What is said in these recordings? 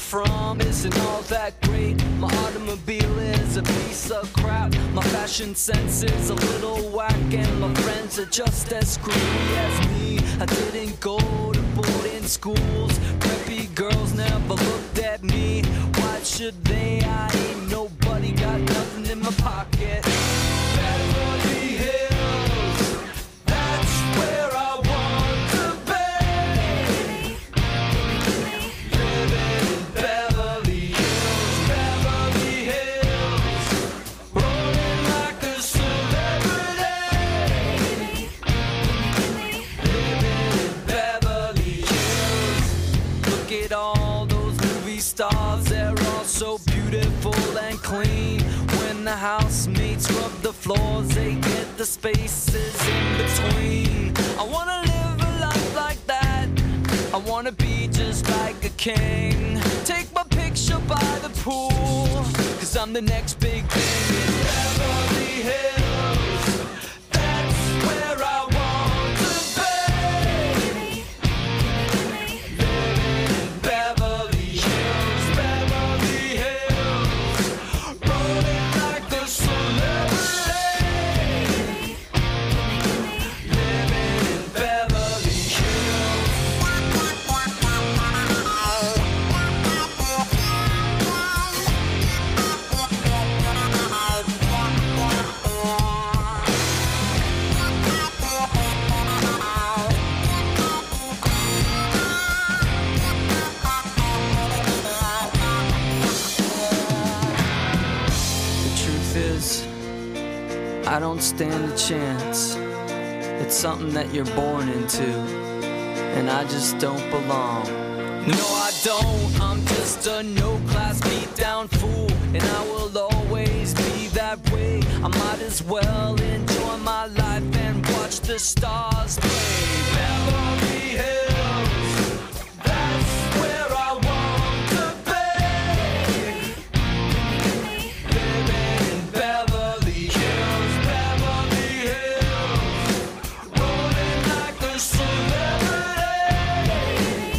from isn't all that great. My automobile is a piece of crap. My fashion sense is a little whack, and my friends are just as screwy as me. I didn't go to boarding schools. Preppy girls never looked at me. Why should they? I ain't nobody, got nothing in my pocket. Beverly Hills, that's where I want to be. Living in Beverly Hills, Beverly Hills, rolling like a celebrity. Living in Beverly Hills. Look at all those movie stars, they're all so beautiful and clean. When the housemates rub the floors, they get the spaces in between. I wanna live a life like that. I wanna be just like a king. Take my picture by the pool, 'cause I'm the next big thing in Beverly Hills. That's where I want to be. Living in Beverly Hills, Beverly Hills, rolling like a celebrity. Living in Beverly Hills. The truth is, I don't stand a chance. It's something that you're born into, and I just don't belong. No, I don't. I'm just a no-class beat-down fool, and I will always be that way. I might as well enjoy my life and watch the stars play. Beverly Hills, that's where I want to be. Living in Beverly Hills, Beverly Hills, rolling like a celebrity.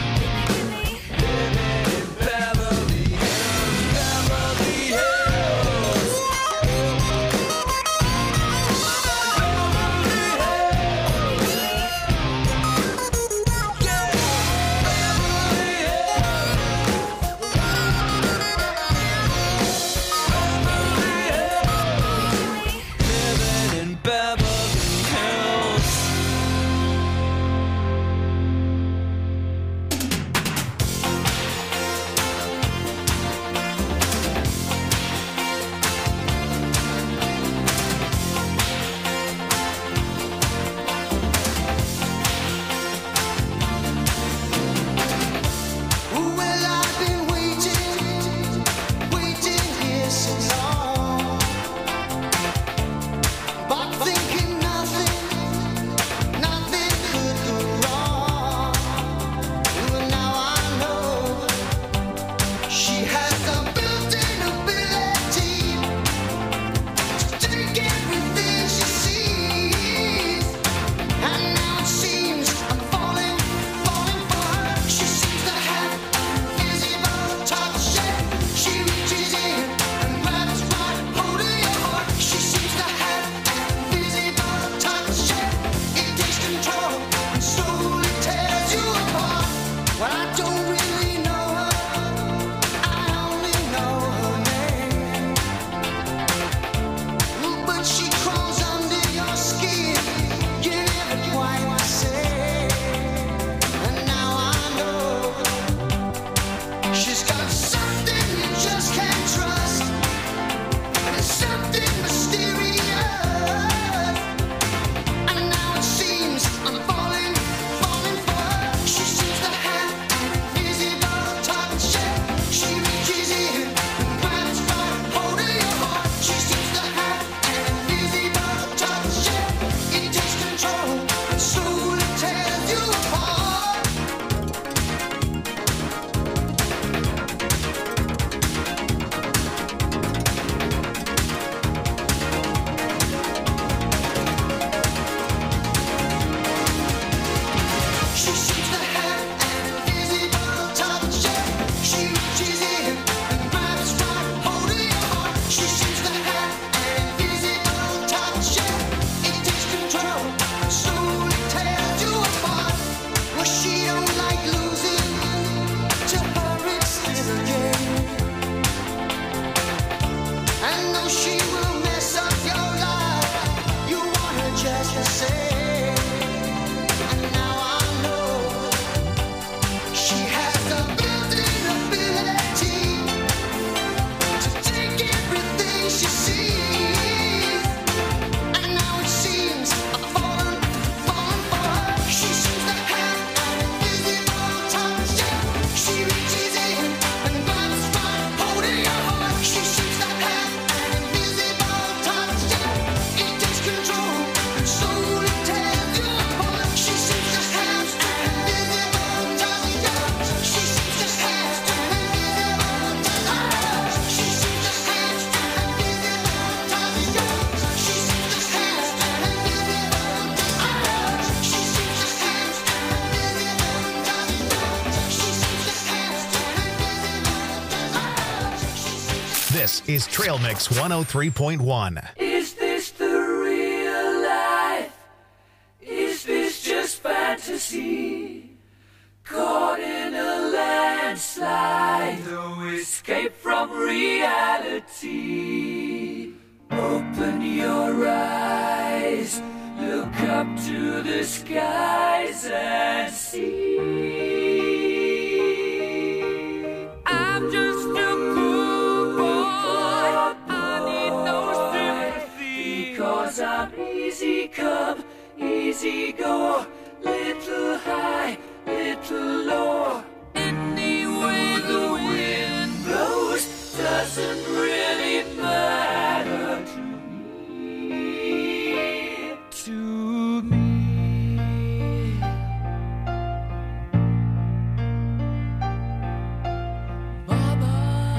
Living in Beverly Hills, Beverly Hills. Living in Beverly Hills. Well, I've been waiting here so long, but thinking nothing could go wrong. Well, now I know she has the built-in ability to take everything she sees, and now it seems I'm falling for her. She seems to have invisible touch, and she reaches in and grabs right hold of your heart. She seems to have invisible touch, and it takes control and slowly tears you apart. Well, I don't really know her, I only know her name. But she crawls under your skin, you never quite the same. And now I know she's got something you just can't trust, and it's something mysterious. And now it seems I'm falling for her. She seems to have invisible touch, and she reaches in and grabs right hold of your heart. She seems to have invisible touch, and it takes control and slowly tears you apart. She seems to have invisible touch, and she This is Trail Mix 103.1. Is this the real life? Is this just fantasy? Caught in a landslide, no escape from reality. Open your eyes, look up to the skies and see. I'm just a poor boy, I need no sympathy, because I'm easy come, easy go, little high, little low. Any way the wind blows doesn't really matter to me. To me. Mama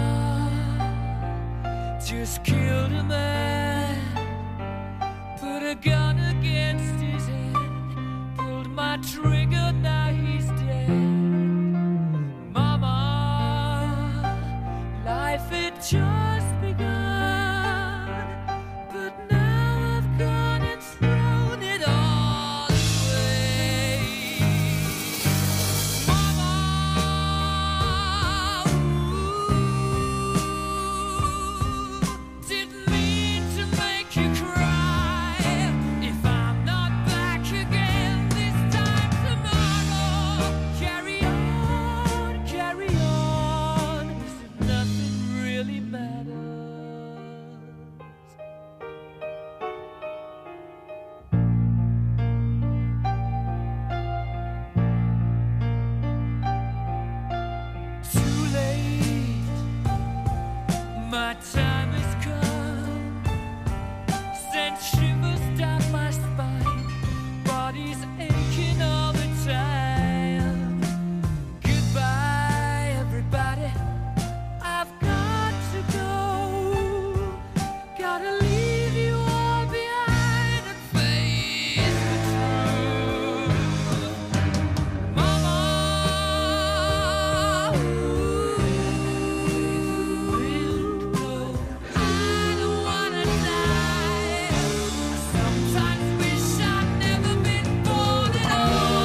just killed a man, put a gun against his head, pulled my trigger, now he's dead. Mama, life had just begun, but now I've gone and thrown it all away. Mama, didn't mean to make you cry. If I'm not back again this time tomorrow, carry on, as if nothing really matters. Too late, my time has come. Sent shivers down my spine, body's aching all the time. Goodbye, everybody, I've got to go. Gotta leave you all behind and face the truth. Mama, I don't wanna die. Sometimes wish I'd never been born at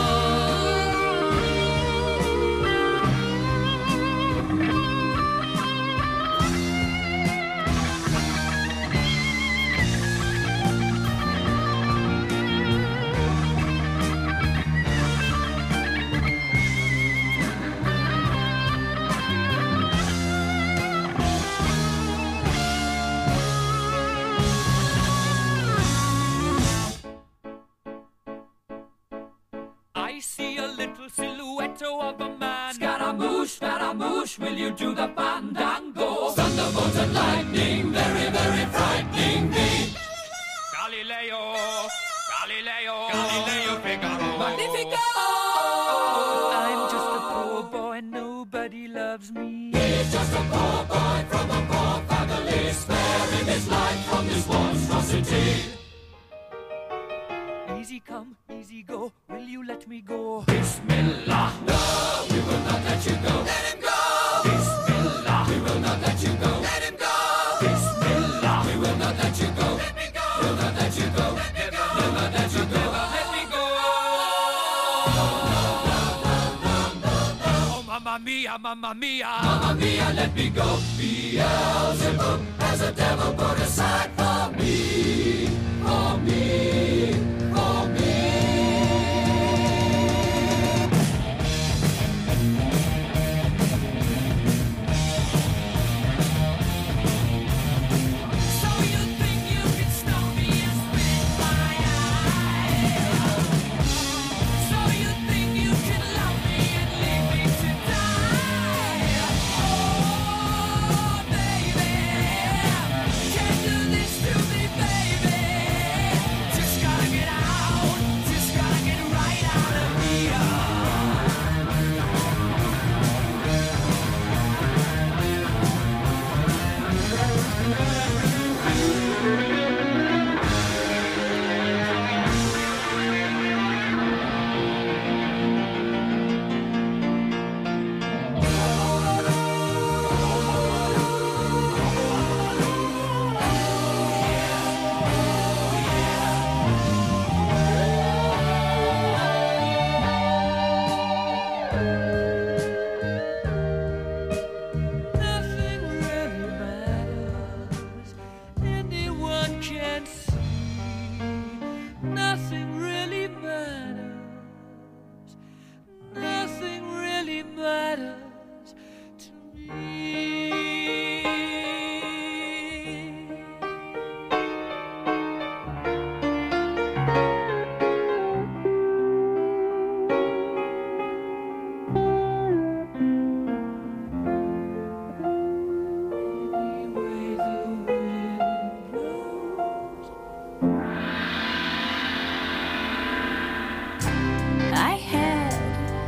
I see a little silhouette of a man. Scaramouche, will you do the fandango? Thunderbolt and lightning, very, very frightening me. Galileo, Figaro. Magnifico! I'm just a poor boy, nobody loves me. He's just a poor boy from a poor family, sparing his life from this monstrosity. Easy come, easy go, will you let me go? Bismillah, no, we will not let you go. Let him go! Bismillah, we will not let you go. Let him go! Bismillah, we will not let you go. Let me go! We'll not let you go. Let me go! We'll not let you go. Let me go! Oh, mamma mia, mamma mia. Mamma mia, let me go. Beelzebub has a devil put aside for me. For me. For me. So you think you can stop me and spit my eye? So you think you can love me and leave me to die? Oh, baby, can't do this to me, baby. Just gotta get out.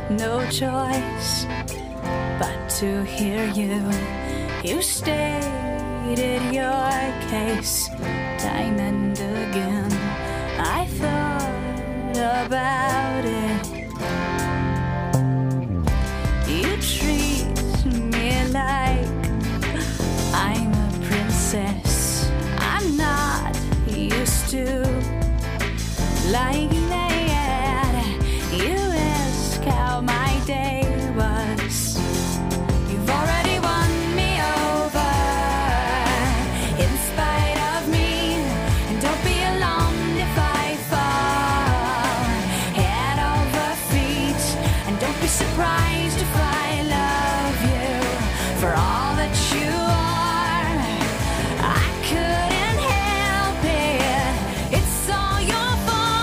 no choice but to hear you. You stated your case time and again. I thought about it. You treat me like I'm a princess. I'm not used to like that. You ask how my day was. You've already won me over in spite of me. And don't be alarmed if I fall head over feet. And don't be surprised if I love you for all that you are. I couldn't help it. It's all your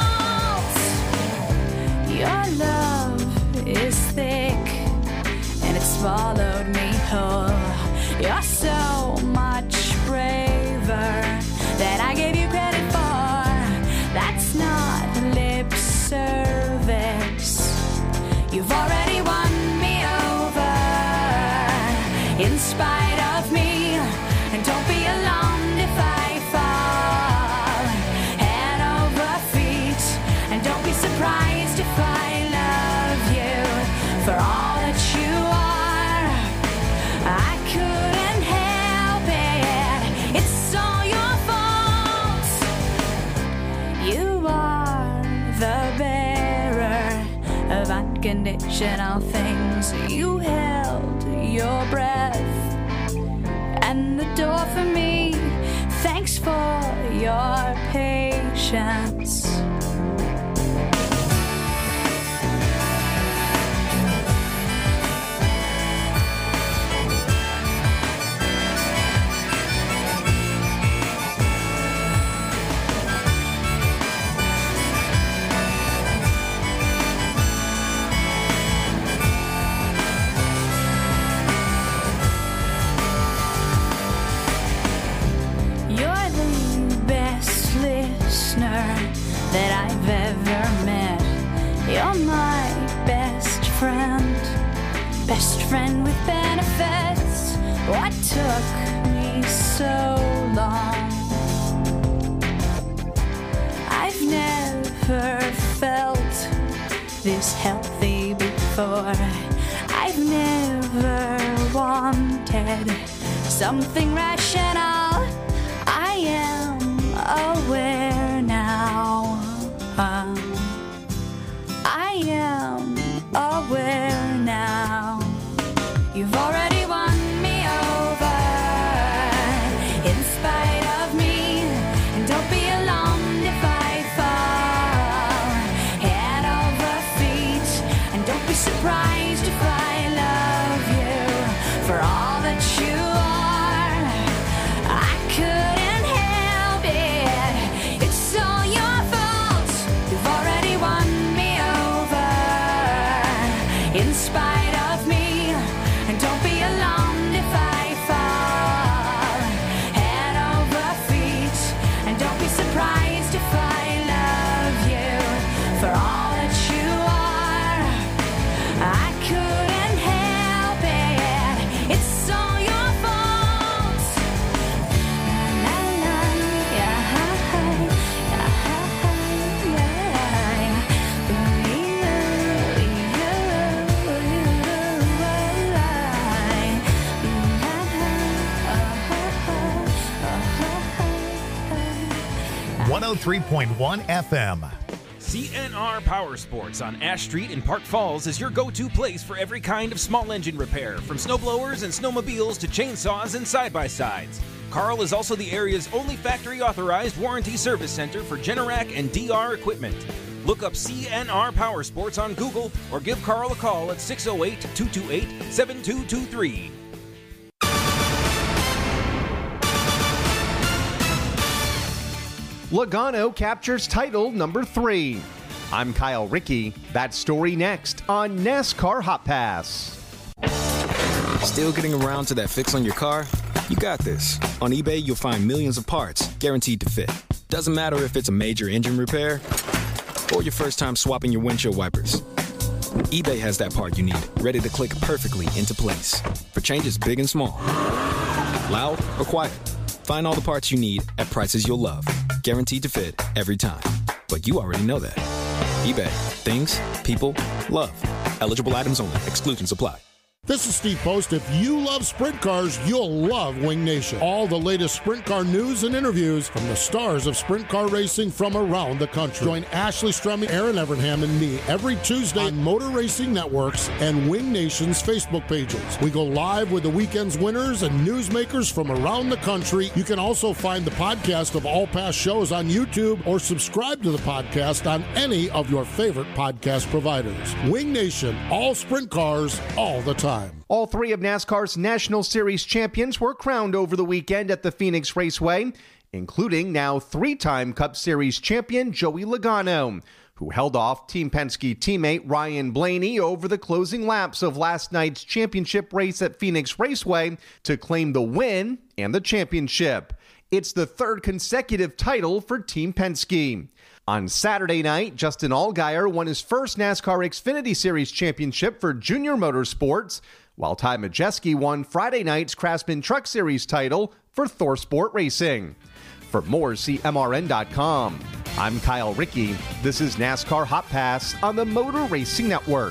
fault. Your love is thick and it swallowed me whole. You're so much braver than I gave you credit for. That's not lip service. You've already won me over in spite of me. And don't be alarmed if I fall head over feet. And don't be surprised if I love you for all that you are. I couldn't help it. It's all your fault. You are the bearer of unconditional things. You held your breath and the door for me. Thanks for your patience. You're the best listener that I've ever met. You're my best friend with benefits. What took me so long? I've never felt this healthy before. I've never wanted something rational. I am aware now. I am aware now. You've already won me over in spite of me. And don't be alarmed if I fall head over feet. And don't be surprised if I love you for all that you are. I couldn't help it. It's all your fault. You've already won me over in spite of me. And don't be alarmed if I fall head over feet. And don't be surprised if I love you for all that you are. I couldn't help it. It's all your fault. La, la, yeah, yeah. 103.1 FM. CNR Power Sports on Ash Street in Park Falls is your go-to place for every kind of small engine repair, from snowblowers and snowmobiles to chainsaws and side-by-sides. Carl is also the area's only factory-authorized warranty service center for Generac and DR equipment. Look up CNR Power Sports on Google or give Carl a call at 608-228-7223. Logano captures title number 3. I'm Kyle Rickey. That story next on NASCAR Hot Pass. Still getting around to that fix on your car? You got this. On eBay, you'll find millions of parts guaranteed to fit. Doesn't matter if it's a major engine repair or your first time swapping your windshield wipers. eBay has that part you need, ready to click perfectly into place for changes big and small. Loud or quiet, find all the parts you need at prices you'll love. Guaranteed to fit every time. But you already know that. eBay. Things, people, love. Eligible items only. Exclusions apply. This is Steve Post. If you love sprint cars, you'll love Wing Nation. All the latest sprint car news and interviews from the stars of sprint car racing from around the country. Join Ashley Strumming, Aaron Evernham, and me every Tuesday on Motor Racing Networks and Wing Nation's Facebook pages. We go live with the weekend's winners and newsmakers from around the country. You can also find the podcast of all past shows on YouTube or subscribe to the podcast on any of your favorite podcast providers. Wing Nation, all sprint cars, all the time. All three of NASCAR's National Series champions were crowned over the weekend at the Phoenix Raceway, including now three-time Cup Series champion Joey Logano, who held off Team Penske teammate Ryan Blaney over the closing laps of last night's championship race at Phoenix Raceway to claim the win and the championship. It's the third consecutive title for Team Penske. On Saturday night, Justin Allgaier won his first NASCAR Xfinity Series championship for Junior Motorsports, while Ty Majeski won Friday night's Craftsman Truck Series title for Thor Sport Racing. For more, see MRN.com. I'm Kyle Rickey. This is NASCAR Hot Pass on the Motor Racing Network.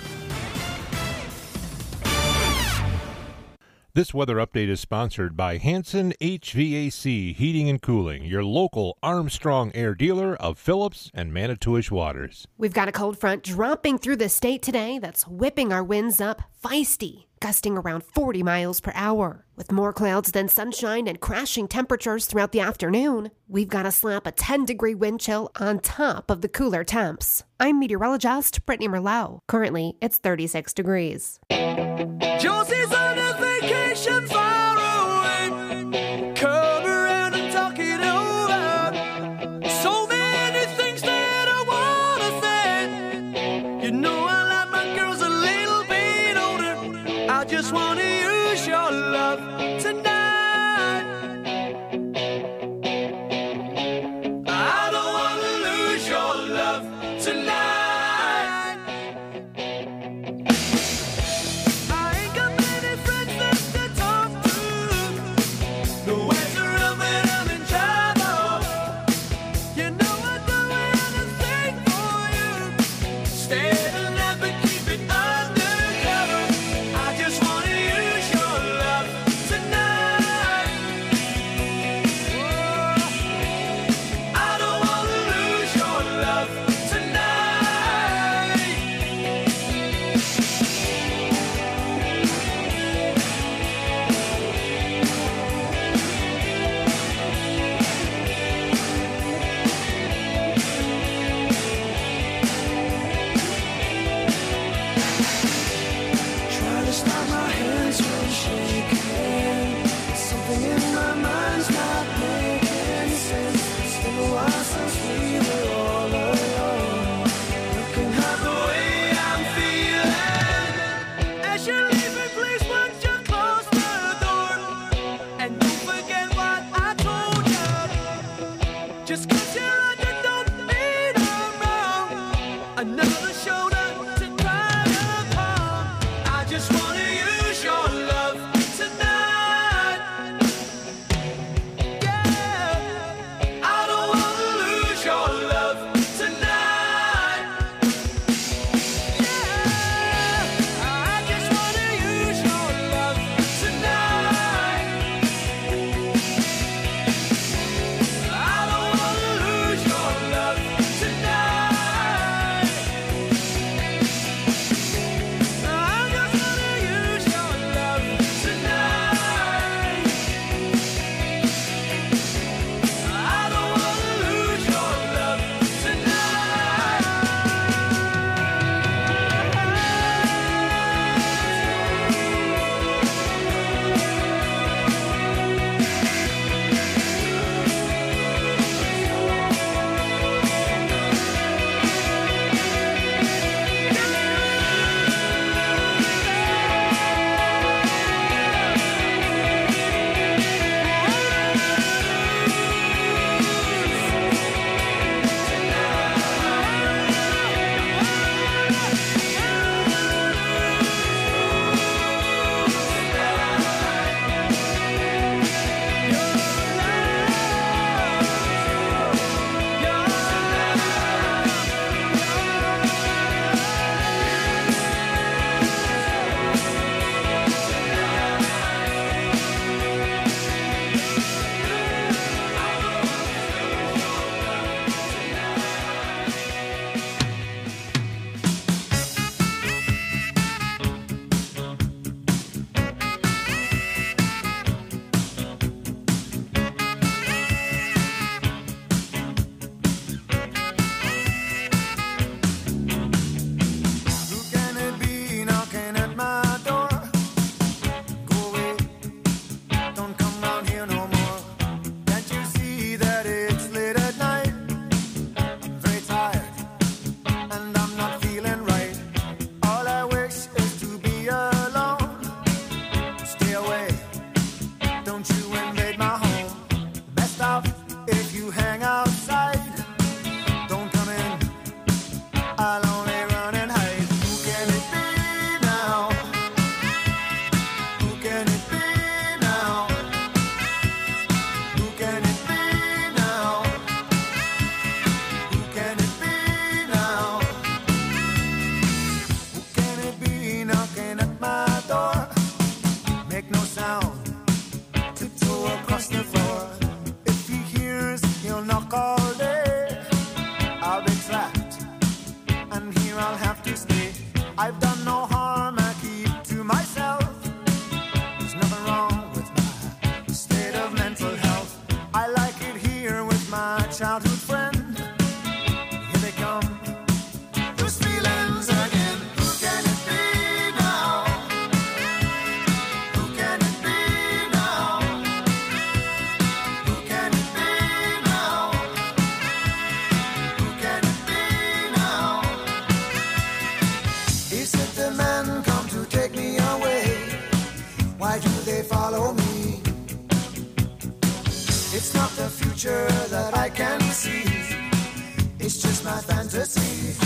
This weather update is sponsored by Hanson HVAC Heating and Cooling, your local Armstrong Air dealer of Phillips and Manitowish waters. We've got a cold front dropping through the state today that's whipping our winds up feisty, gusting around 40 miles per hour. With more clouds than sunshine and crashing temperatures throughout the afternoon, we've got to slap a 10-degree wind chill on top of the cooler temps. I'm meteorologist Brittany Merlot. Currently, it's 36 degrees. Josie's on a vacation far away. Come around and talk it over. So many things that I wanna say. You know I like my girls a little bit older. I just wanna use your love tonight. I don't wanna lose your love tonight. Tonight. I've done no harm, I keep to myself. There's nothing wrong with my state of mental health. I like it here with my childhood friend. Here they come, those feelings again. Who can it be now? Who can it be now? Who can it be now? Who can it be now? Is it the men come to take me away? Why do they follow me? It's not the future that I can see. It's just my fantasy.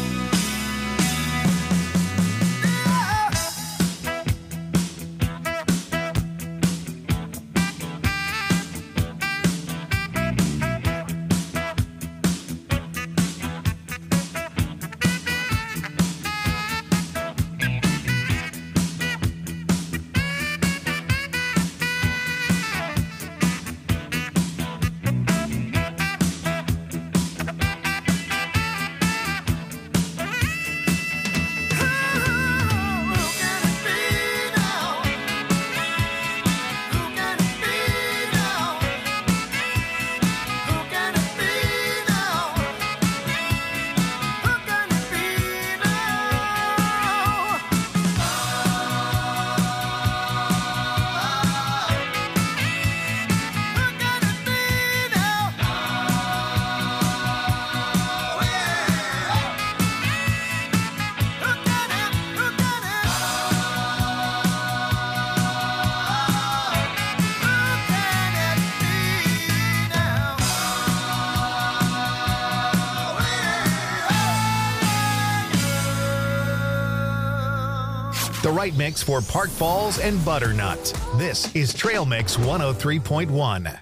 The right mix for Park Falls and Butternut. This is Trail Mix 103.1.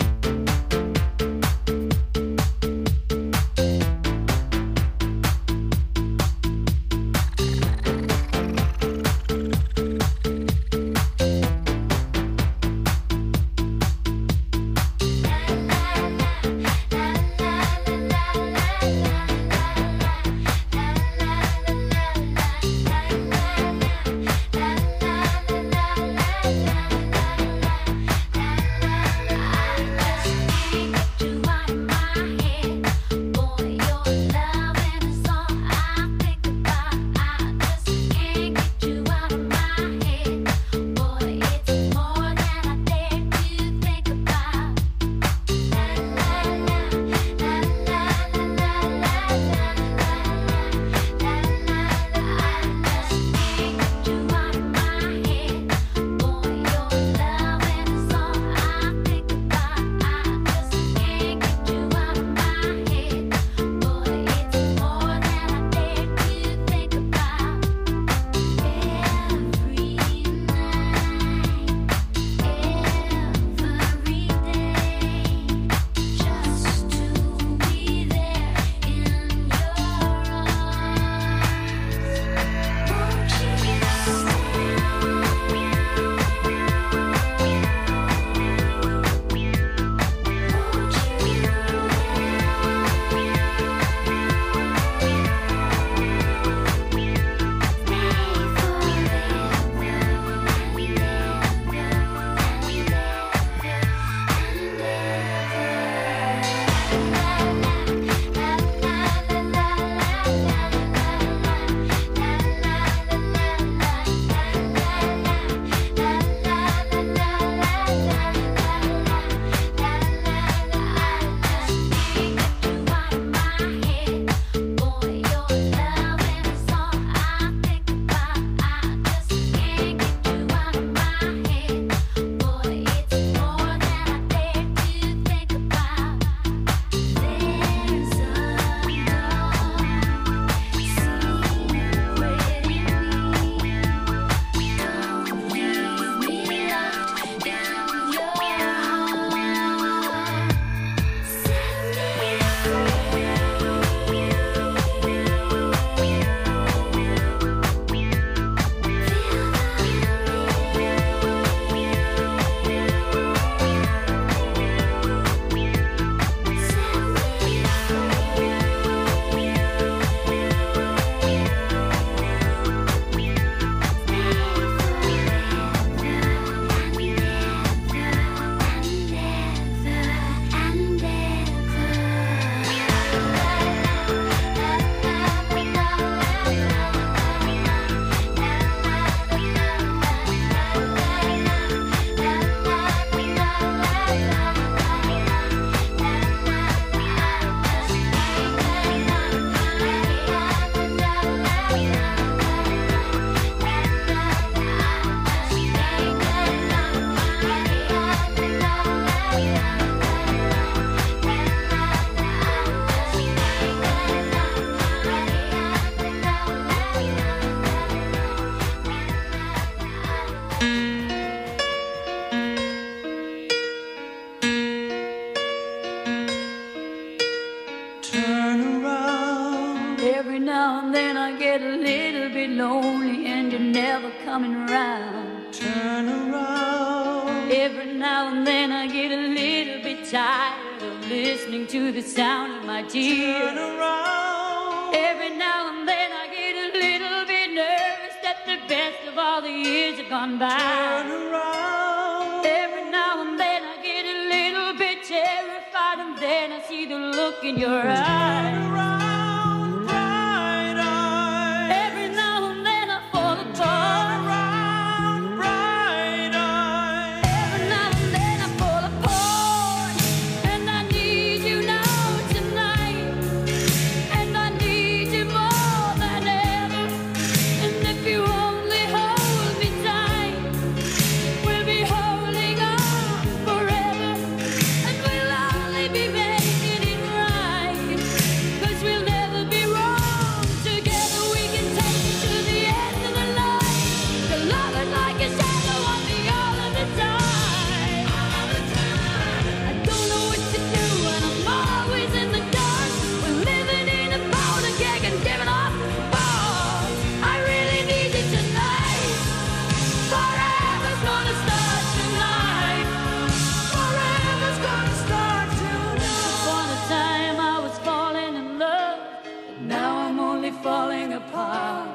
lonely and you're never coming around. Turn around. Every now and then I get a little bit tired of listening to the sound of my tears. Turn around. Every now and then I get a little bit nervous that the best of all the years have gone by. Turn around. Every now and then I get a little bit terrified, and then I see the look in your eyes. Turn around, bright eyes. Every now and then I fall apart. Turn around, bright eyes. Every now and then I fall apart, and I need you now tonight, and I need you more than ever. And if you only hold me tight, we'll be holding on forever, and we'll only be making it right, 'cause we'll never be wrong. Together we can take it to the end of the line. The love is like a shadow on me all of the time. I don't know what to do, and I'm always in the dark. We're living in a powder keg and giving off balls. I really need you tonight. Forever's gonna start tonight. Forever's gonna start tonight. Upon a time I was falling in love, but now I'm only falling apart.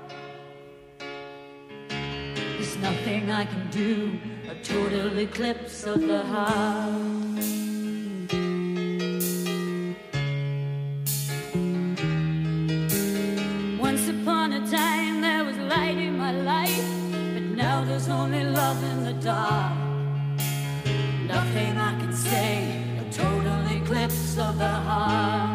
There's nothing I can do, a total eclipse of the heart. Once upon a time there was light in my life, but now there's only love in the dark. Nothing I can say, a total eclipse of the heart.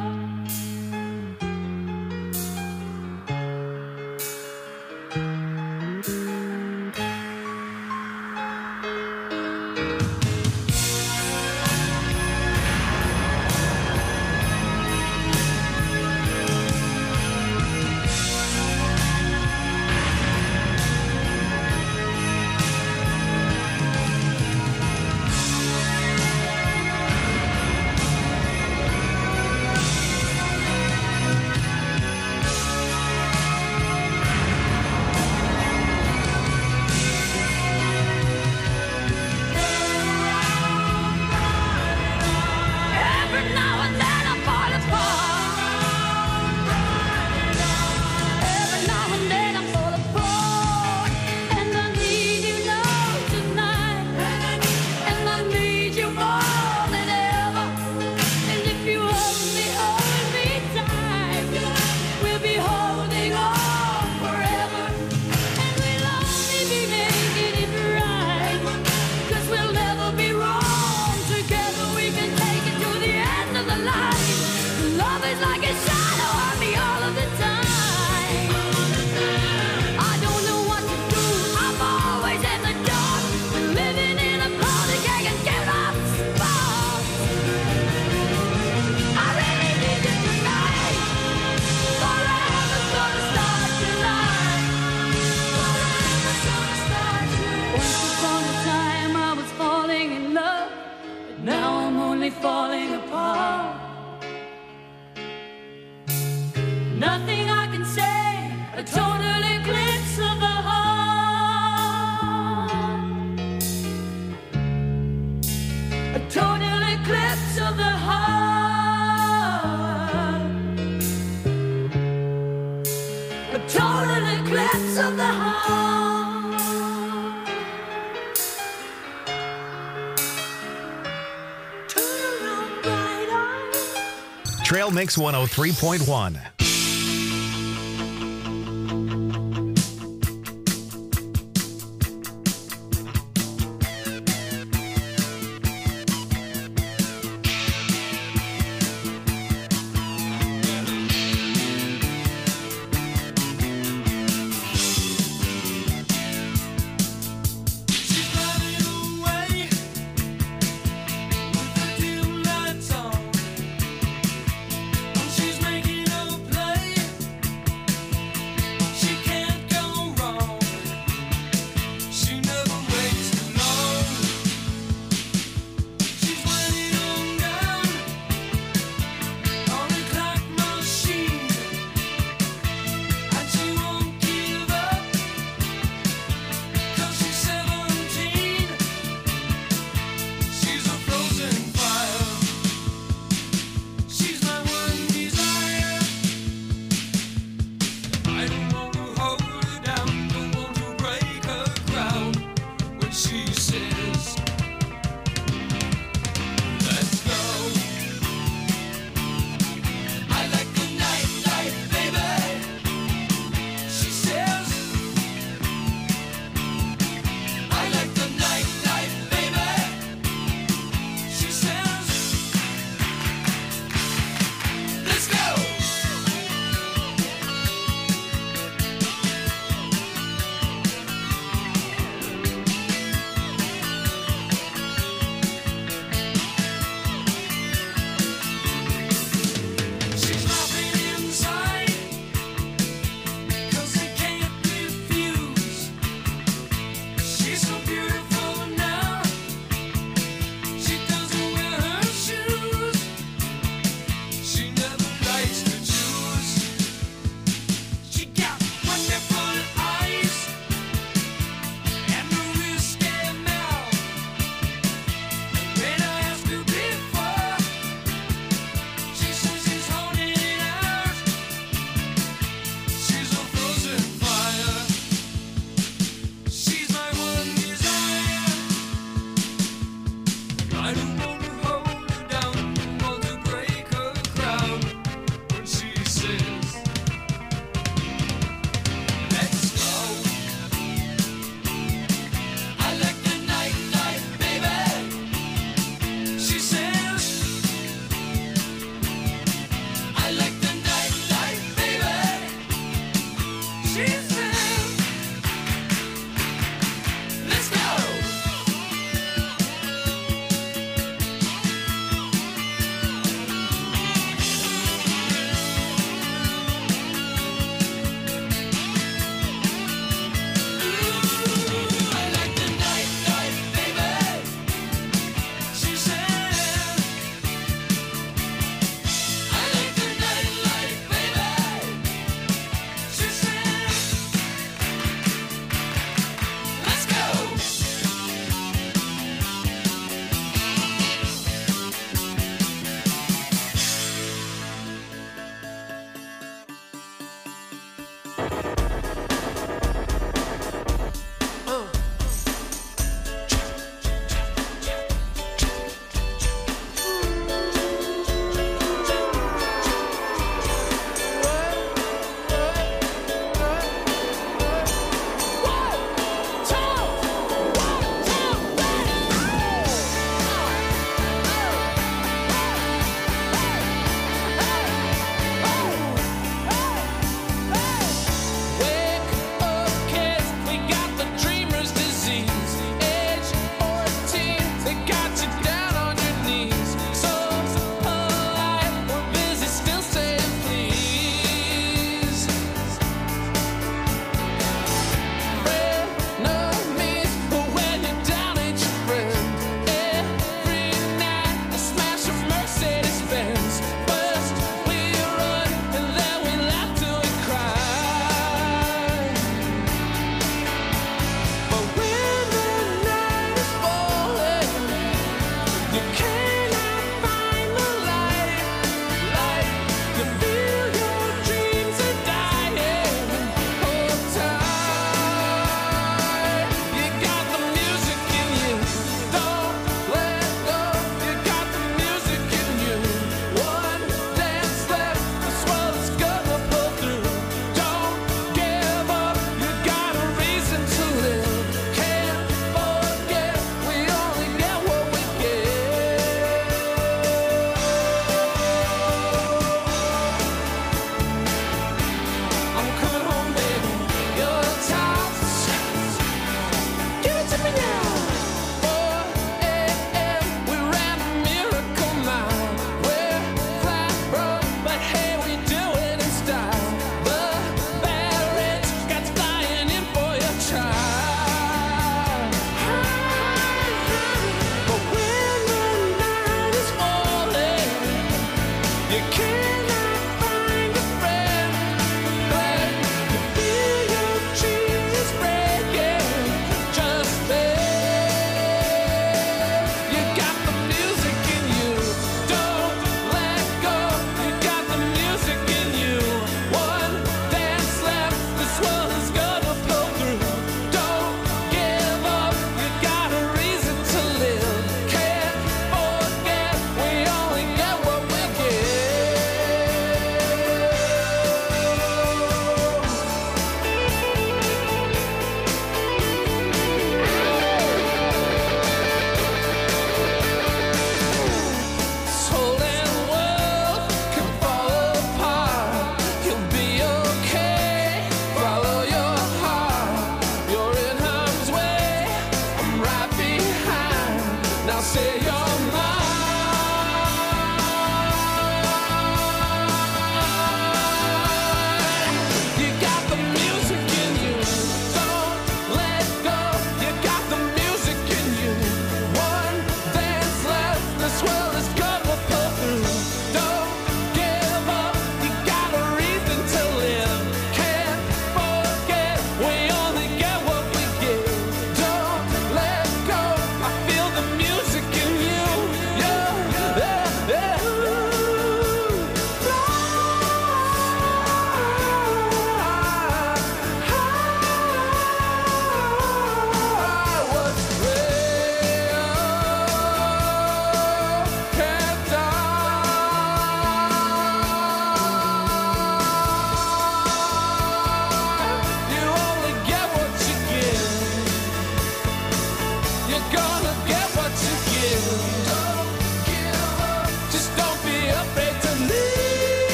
Every now and then I fall apart. Every now and then I fall apart, and I need you now tonight, and I need you more than ever. And if you only hold me tight, we'll be holding on forever, and we'll only be making it right, 'cause we'll never be wrong. Together we can take it to the end of the line. Love is like a shadow on me all of the time. I don't know what to do, I'm always in the dark. We're living in a powder keg and giving off sparks. I really need you tonight. Forever's gonna start tonight. Forever's gonna start tonight. Once upon a time I was falling in love, but now I'm only falling apart. Nothing I can say, a total eclipse of the heart. A total eclipse of the heart. A total eclipse of the heart. Turn around, bright eyes. Trail Mix 103.1. She's running away with the dim lights on. She's making a plan.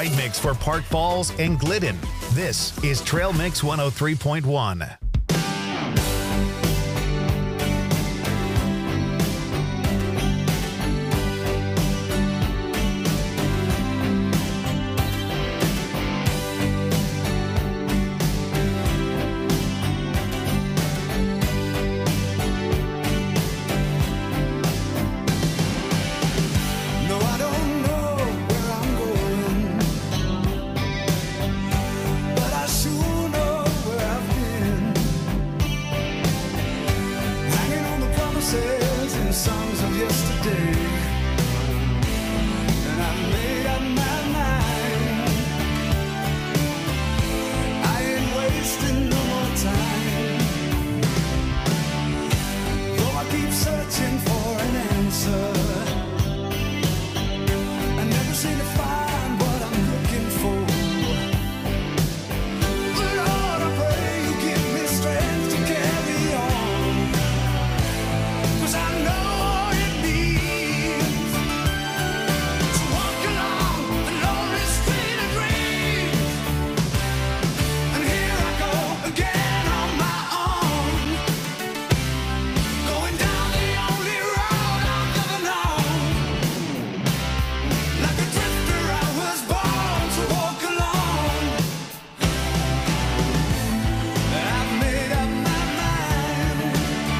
right mix for Park Falls and Glidden. This is Trail Mix 103.1. No, I don't know where I'm going, but I sure know where I've been. Hanging on the promises and songs of yesterday, and I've made up my mind. I ain't wasting no more time. Though I keep searching for an answer, I never seem to find what I'm looking for. Lord, I pray you give me strength to carry on, 'cause I know what it means to walk along the lonely street of dreams. And here I go again on my own, going down the only road I've ever known. Like a drifter, I was born to walk alone. I've made up my mind.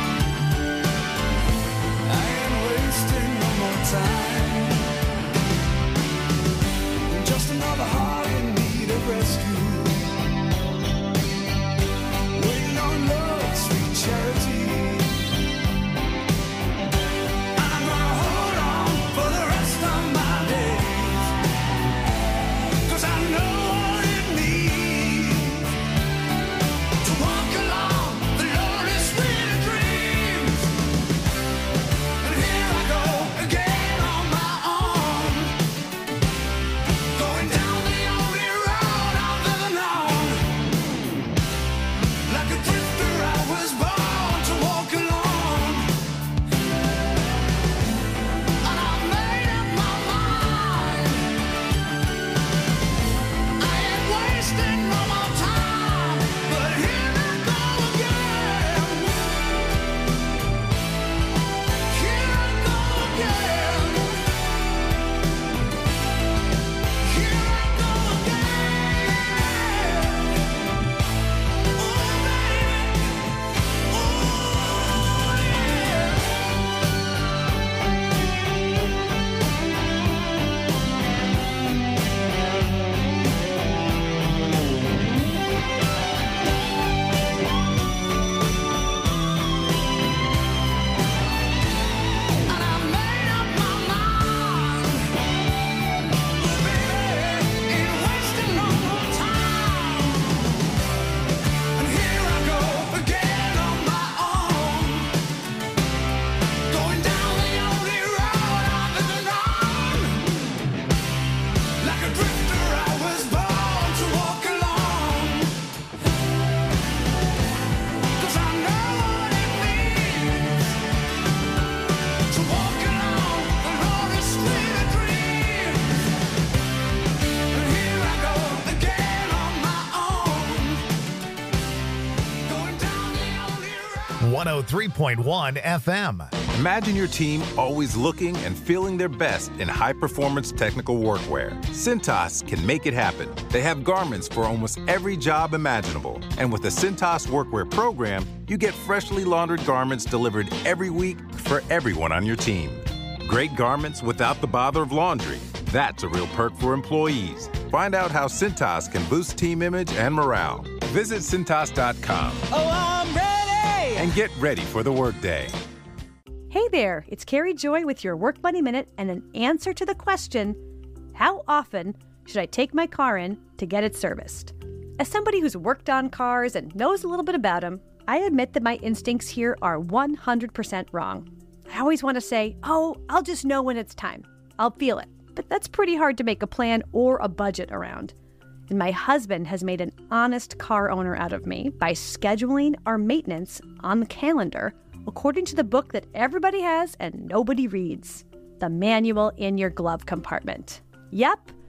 I ain't wasting no more time. Just another heart in need of rescue, waiting on love's sweet charity. I'm gonna hold on for the rest of my days, 'cause I know what it means to walk along the lonely street of dreams. And here I go again on my own, going down the only road I've ever known. Like a drifter, I was born to walk alone. And I've made up my mind. I ain't wasting no more time, but here I go again. Here I go again. Here I go again. Oh, baby. Oh, yeah. And I've made up my mind, baby, ain't wasting no more time. And here I go again on my own, going down the only road I've ever known. Like a drifter, I was born to walk alone, 'cause I know what it means to walk along the lonely street of dreams. And here I go again on my own, going down the only road. 103.1 FM. Imagine your team always looking and feeling their best in high-performance technical workwear. Cintas can make it happen. They have garments for almost every job imaginable. And with the Cintas Workwear program, you get freshly laundered garments delivered every week for everyone on your team. Great garments without the bother of laundry. That's a real perk for employees. Find out how Cintas can boost team image and morale. Visit Cintas.com. Oh, I'm ready! And get ready for the workday. Hey there, it's Carrie Joy with your Work Money Minute and an answer to the question, how often should I take my car in to get it serviced? As somebody who's worked on cars and knows a little bit about them, I admit that my instincts here are 100% wrong. I always want to say, oh, I'll just know when it's time. I'll feel it. But that's pretty hard to make a plan or a budget around. And my husband has made an honest car owner out of me by scheduling our maintenance on the calendar according to the book that everybody has and nobody reads, the manual in your glove compartment. Yep,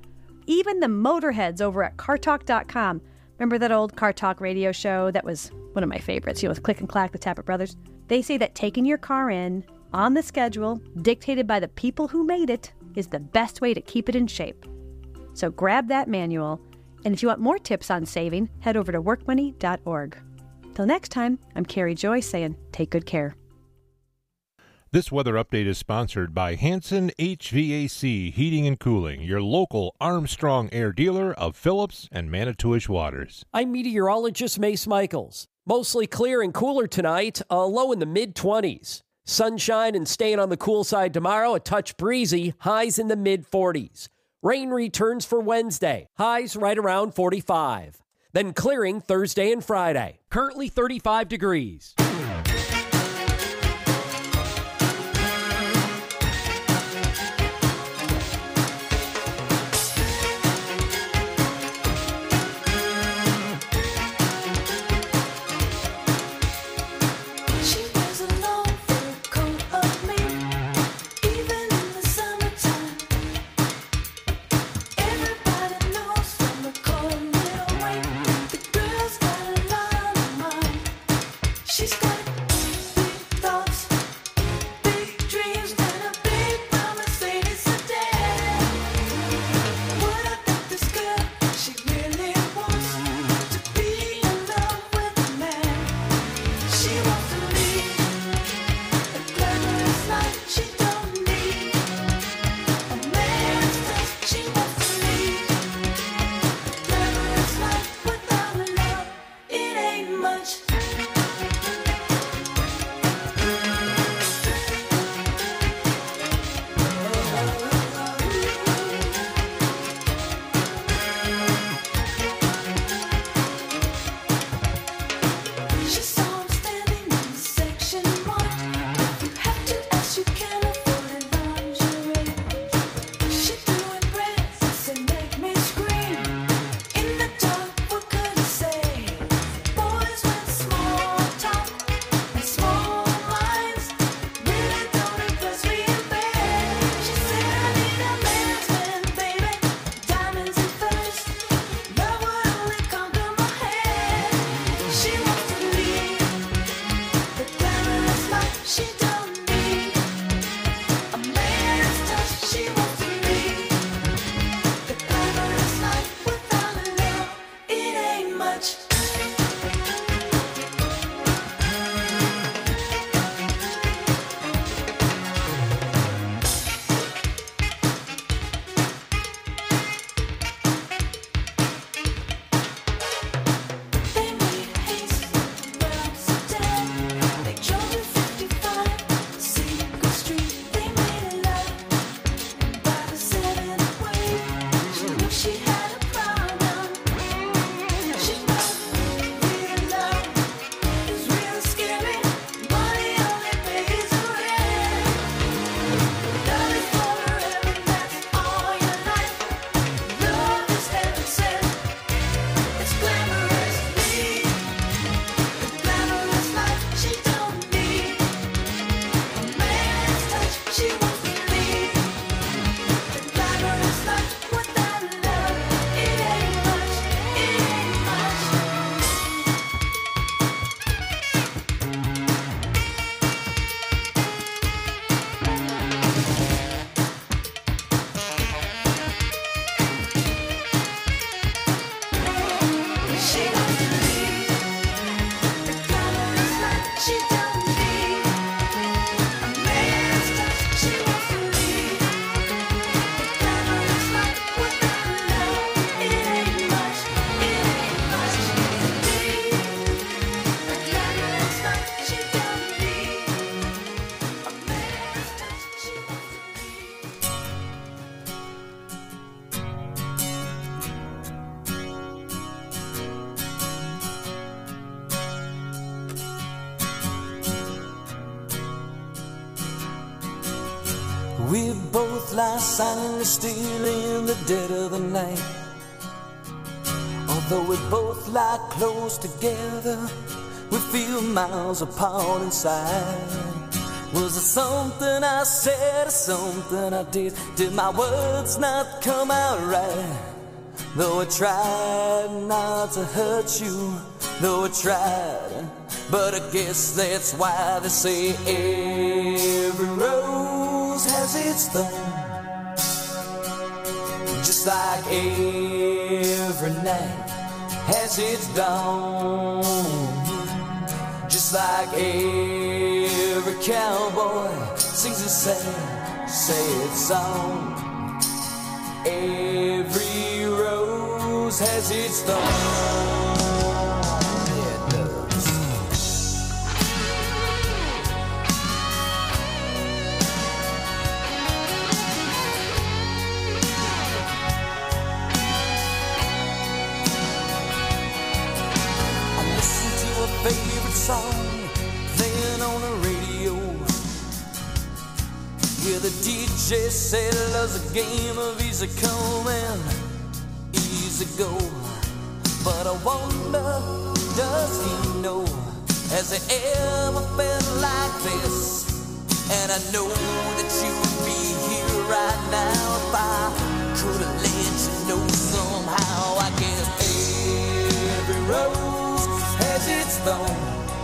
even the motorheads over at CarTalk.com. Remember that old Car Talk radio show that was one of my favorites, with Click and Clack, the Tappet Brothers? They say that taking your car in on the schedule, dictated by the people who made it, is the best way to keep it in shape. So grab that manual, and if you want more tips on saving, head over to workmoney.org. Till next time, I'm Carrie Joy saying, take good care. This weather update is sponsored by Hanson HVAC Heating and Cooling, your local Armstrong Air dealer of Phillips and Manitowish Waters. I'm meteorologist Mace Michaels. Mostly clear and cooler tonight, a low in the mid-20s. Sunshine and staying on the cool side tomorrow, a touch breezy, highs in the mid-40s. Rain returns for Wednesday, highs right around 45. Then clearing Thursday and Friday. Currently 35 degrees. We both lie silently still in the dead of the night. Although we both lie close together, we feel miles apart inside. Was it something I said or something I did? Did my words not come out right? Though I tried not to hurt you, though I tried, but I guess that's why they say every rose has its thorn. Just like every night has its dawn. Just like every cowboy sings a sad, sad song. Every rose has its thorn. Favorite song playing on the radio. Yeah, the DJ said love's a game of easy come and easy go. But I wonder, does he know? Has he ever felt like this? And I know that you would be here right now if I could have let you know somehow. I guess every rose has its thorn,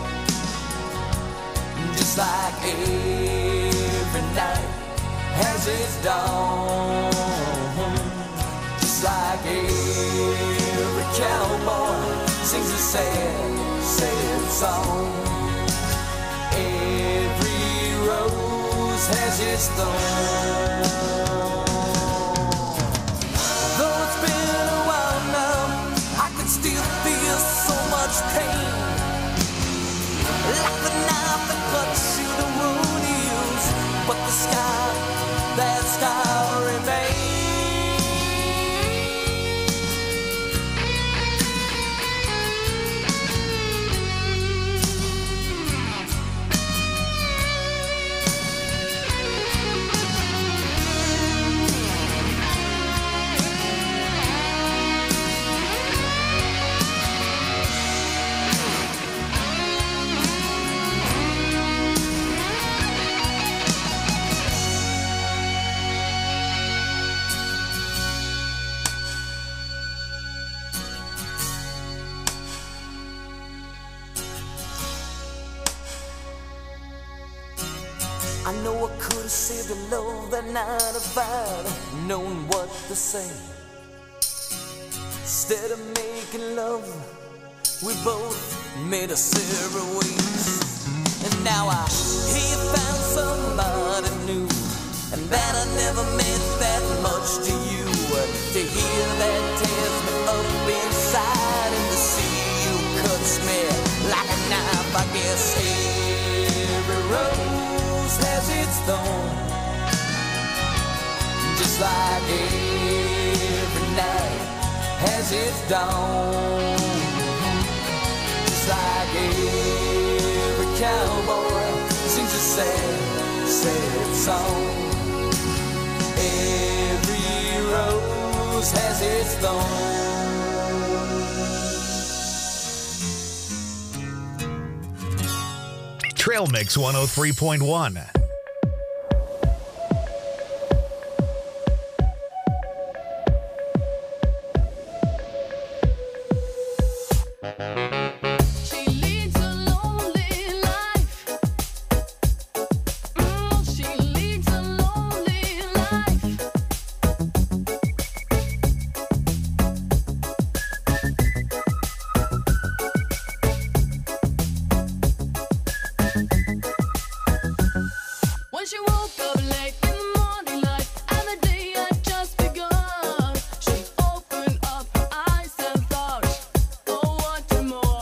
just like every night has its dawn. Just like every cowboy sings a sad, sad song. Every rose has its thorn. Though it's been a while now, I can still feel so much pain. Like the knife that cuts through the wound heals, but the scar, that scar remains. I know I could have saved your love that night if I'd known what to say. Instead of making love, we both made a separate ways. And now I hear you found somebody new, and that I never meant that much to you. To hear that tears me up inside, and to see you cuts me like a knife. I guess every rose has its thorn, just like every night has its dawn. Just like every cowboy sings a sad, sad song. Every rose has its thorn. Trail Mix 103.1. More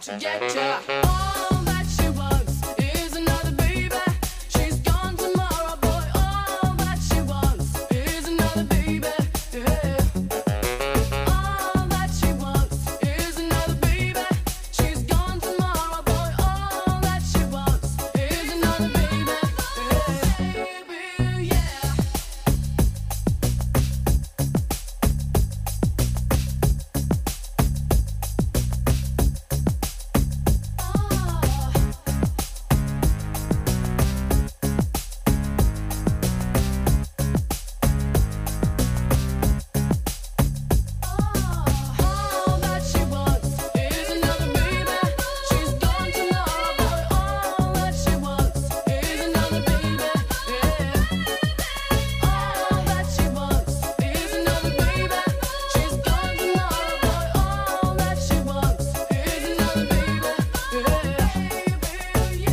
to get ya. All that she wants is another baby. She's gone tomorrow, boy. All that she wants is another baby. Yeah. All that she wants is another baby. She's gone tomorrow, boy. All that she wants is another baby. Baby, yeah. All that she wants is another baby. She's gone tomorrow, boy. All that she wants is another baby. Yeah. All that she wants is another baby. She's gone tomorrow, boy. All that she wants is another baby. Yeah.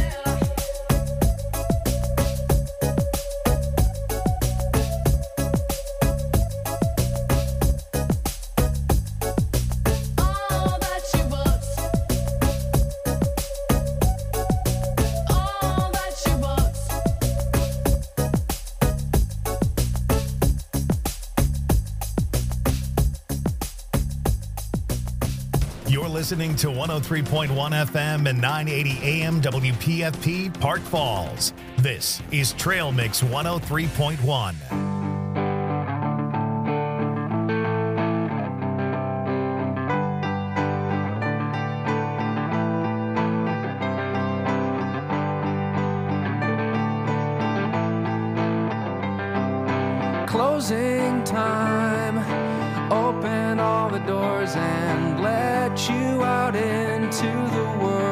All that she wants. All that she wants. You're listening to 103.1 FM and 980 AM WPFP Park Falls. This is Trail Mix 103.1. Closing time. Open all the doors and let you out into the world.